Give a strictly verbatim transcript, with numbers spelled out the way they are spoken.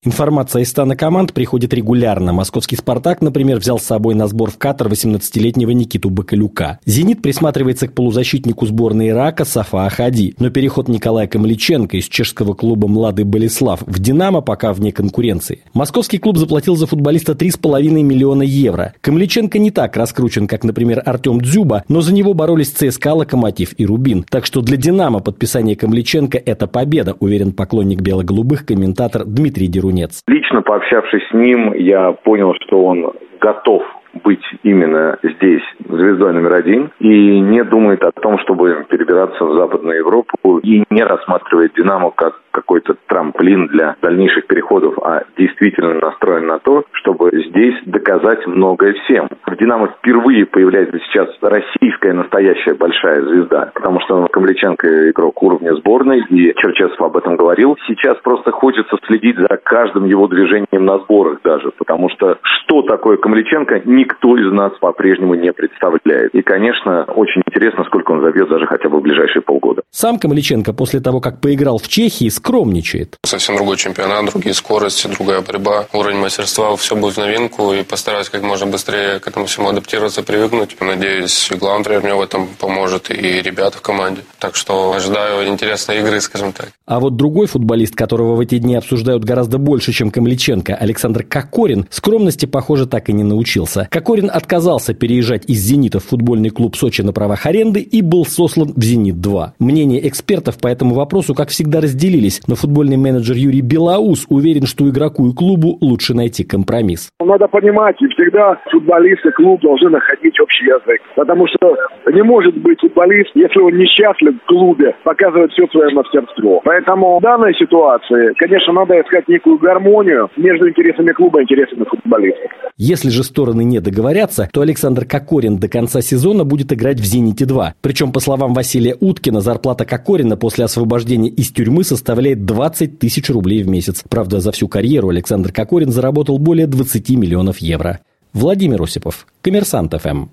Информация из стана команд приходит регулярно. Московский «Спартак», например, взял с собой на сбор в Катар восемнадцатилетнего Никиту Бакалюка. «Зенит» присматривается к полузащитнику сборной Ирака Сафа Ахади. Но переход Николая Камличенко из чешского клуба «Младый Болеслав» в «Динамо» пока вне конкуренции. Московский клуб заплатил за футболиста три с половиной миллиона евро. Камличенко не так раскручен, как, например, Артем Дзюба, но за него боролись ЦСКА, Локомотив и Рубин. Так что для «Динамо» подписание Камличенко – это победа, уверен поклонник бело-голубых комментатор Дмитрий Дерунец. Лично пообщавшись с ним, я понял, что он готов быть именно здесь звездой номер один и не думает о том, чтобы перебираться в Западную Европу, и не рассматривает «Динамо» как какой-то трамплин для дальнейших переходов, а действительно настроен на то, чтобы здесь доказать многое всем. В «Динамо» впервые появляется сейчас российская настоящая большая звезда, потому что Камличенко игрок уровня сборной, и Черчесов об этом говорил. Сейчас просто хочется следить за каждым его движением на сборах даже, потому что что такое Камличенко, никто из нас по-прежнему не представляет. И, конечно, очень интересно, сколько он забьет даже хотя бы в ближайшие полгода. Сам Камличенко после того, как поиграл в Чехии, скромничает. Совсем другой чемпионат, другие скорости, другая борьба, уровень мастерства, все будет в новинку, и постараюсь как можно быстрее к этому всему адаптироваться, привыкнуть. Надеюсь, главный тренер мне в этом поможет, и ребята в команде. Так что ожидаю интересной игры, скажем так. А вот другой футболист, которого в эти дни обсуждают гораздо больше, чем Камличенко, Александр Кокорин, скромности, похоже, так и не научился. Кокорин отказался переезжать из «Зенита» в футбольный клуб Сочи на правах аренды и был сослан в «Зенит-два». Мнения экспертов по этому вопросу, как всегда, разделились, но футбольный менеджер Юрий Белоус уверен, что игроку и клубу лучше найти компромисс. Надо понимать, и всегда футболист и клуб должны находить общий язык, потому что не может быть футболист, если он несчастлив в клубе, показывать все свое мастерство. Поэтому в данной ситуации, конечно, надо искать некую гармонию между интересами клуба и интересами футболиста. Если же стороны не договорятся, то Александр Кокорин до конца сезона будет играть в «Зените-два». Причем, по словам Василия Уткина, зарплата Кокорина после освобождения из тюрьмы составляет двадцать тысяч рублей в месяц. Правда, за всю карьеру Александр Кокорин заработал более двадцати миллионов евро. Владимир Осипов, Коммерсант ФМ.